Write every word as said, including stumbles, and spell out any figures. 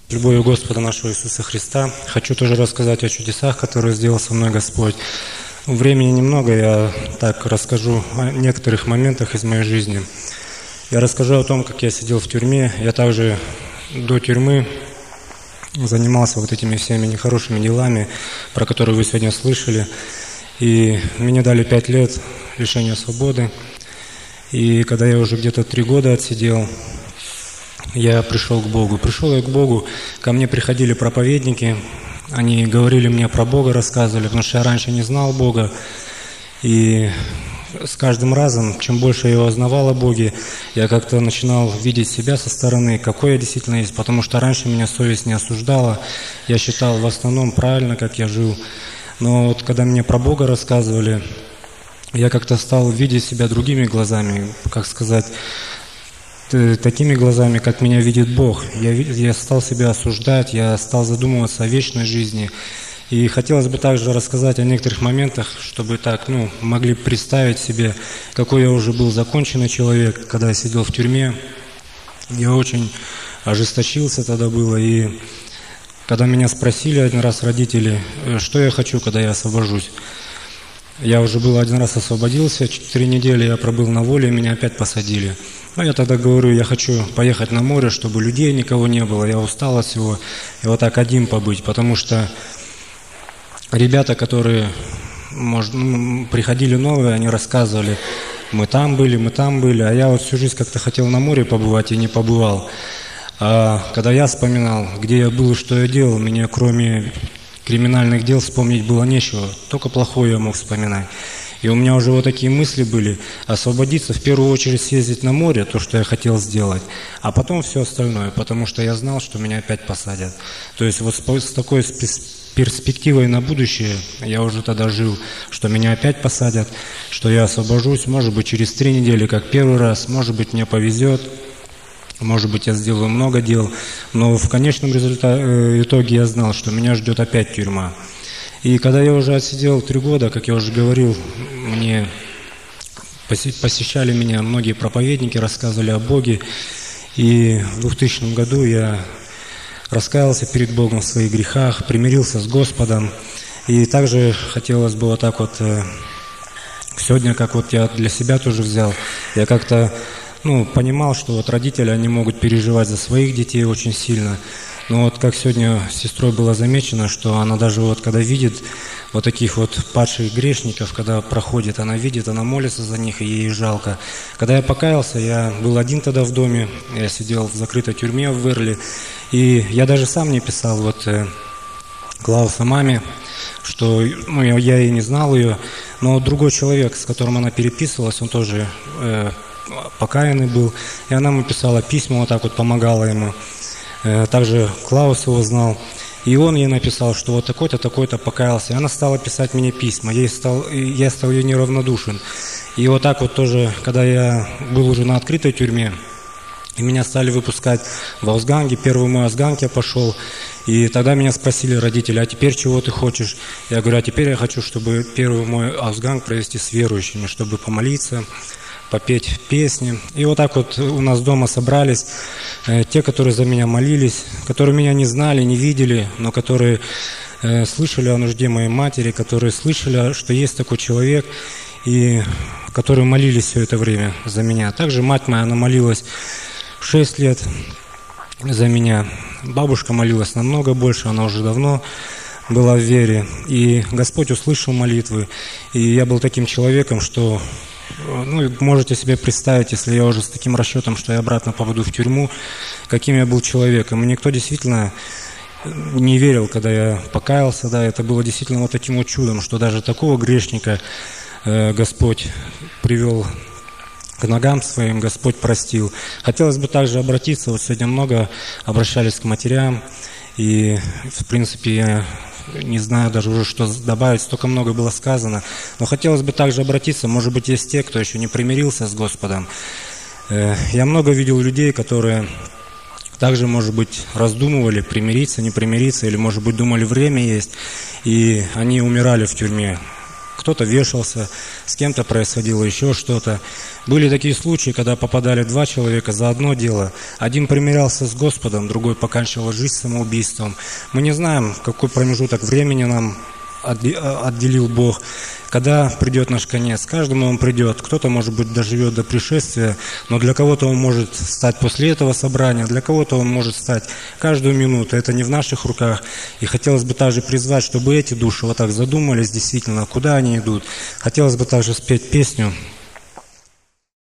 Любовью Господа нашего Иисуса Христа. Хочу тоже рассказать о чудесах, которые сделал со мной Господь. Времени немного, я так расскажу о некоторых моментах из моей жизни. Я расскажу о том, как я сидел в тюрьме. Я также до тюрьмы занимался вот этими всеми нехорошими делами, про которые вы сегодня слышали. И мне дали пять лет лишения свободы. И когда я уже где-то три года отсидел, я пришел к Богу. Пришел я к Богу, ко мне приходили проповедники, они говорили мне про Бога, рассказывали, потому что я раньше не знал Бога. И с каждым разом, чем больше я узнавал о Боге, я как-то начинал видеть себя со стороны, какой я действительно есть, потому что раньше меня совесть не осуждала, я считал в основном правильно, как я жил. Но вот когда мне про Бога рассказывали, я как-то стал видеть себя другими глазами, как сказать, такими глазами, как меня видит Бог. Я, я стал себя осуждать, я стал задумываться о вечной жизни. И хотелось бы также рассказать о некоторых моментах, чтобы так, ну, могли представить себе, какой я уже был законченный человек, когда я сидел в тюрьме. Я очень ожесточился тогда было. И когда меня спросили один раз родители, что я хочу, когда я освобожусь, я уже был один раз освободился, четыре недели я пробыл на воле, и меня опять посадили. Ну, я тогда говорю, я хочу поехать на море, чтобы людей никого не было, я устал от всего, и вот так один побыть, потому что ребята, которые может, ну, приходили новые, они рассказывали, мы там были, мы там были, а я вот всю жизнь как-то хотел на море побывать и не побывал. А когда я вспоминал, где я был и что я делал, мне кроме криминальных дел вспомнить было нечего, только плохое я мог вспоминать. И у меня уже вот такие мысли были, освободиться, в первую очередь съездить на море, то, что я хотел сделать, а потом все остальное, потому что я знал, что меня опять посадят. То есть вот с такой перспективой на будущее я уже тогда жил, что меня опять посадят, что я освобожусь, может быть, через три недели, как первый раз, может быть, мне повезет, может быть, я сделаю много дел, но в конечном результате, итоге я знал, что меня ждет опять тюрьма. И когда я уже отсидел три года, как я уже говорил, мне посещали меня многие проповедники, рассказывали о Боге. И в двухтысячном году я раскаялся перед Богом в своих грехах, примирился с Господом. И также хотелось бы вот так вот, сегодня, как вот я для себя тоже взял, я как-то ну, понимал, что вот родители, они могут переживать за своих детей очень сильно. Но вот как сегодня с сестрой было замечено, что она даже вот когда видит вот таких вот падших грешников, когда проходит, она видит, она молится за них, и ей жалко. Когда я покаялся, я был один тогда в доме, я сидел в закрытой тюрьме в Верли, и я даже сам не писал вот э, Клауса маме, что ну, я, я и не знал ее, но другой человек, с которым она переписывалась, он тоже э, покаянный был, и она ему писала письма, вот так вот помогала ему. Также Клаус его знал, и он ей написал, что вот такой-то, такой-то покаялся. И она стала писать мне письма, ей стал, я стал ей неравнодушен. И вот так вот тоже, когда я был уже на открытой тюрьме, и меня стали выпускать в Аусганге, первый мой Аусганг я пошел, и тогда меня спросили родители, а теперь чего ты хочешь? Я говорю, а теперь я хочу, чтобы первый мой Аусганг провести с верующими, чтобы помолиться, попеть песни. И вот так вот у нас дома собрались э, те, которые за меня молились, которые меня не знали, не видели, но которые э, слышали о нужде моей матери, которые слышали, что есть такой человек, и которые молились все это время за меня. Также мать моя, она молилась шесть лет за меня. Бабушка молилась намного больше, она уже давно была в вере. И Господь услышал молитвы. И я был таким человеком, что... Ну, можете себе представить, если я уже с таким расчетом, что я обратно попаду в тюрьму, каким я был человеком. И никто действительно не верил, когда я покаялся, да, это было действительно вот таким вот чудом, что даже такого грешника э, Господь привел к ногам своим, Господь простил. Хотелось бы также обратиться, вот сегодня много обращались к матерям, и, в принципе, я... не знаю даже уже, что добавить, столько много было сказано. Но хотелось бы также обратиться, может быть, есть те, кто еще не примирился с Господом. Я много видел людей, которые также, может быть, раздумывали, примириться, не примириться, или, может быть, думали, время есть, и они умирали в тюрьме. кто-то вешался, с кем-то происходило еще что-то. Были такие случаи, когда попадали два человека за одно дело. Один примирялся с Господом, другой поканчивал жизнь самоубийством. Мы не знаем, какой промежуток времени нам отделил Бог, когда придет наш конец. Каждому он придет. Кто-то, может быть, доживет до пришествия, но для кого-то он может стать после этого собрания, для кого-то он может стать каждую минуту. Это не в наших руках. И хотелось бы также призвать, чтобы эти души вот так задумались действительно, куда они идут. Хотелось бы также спеть песню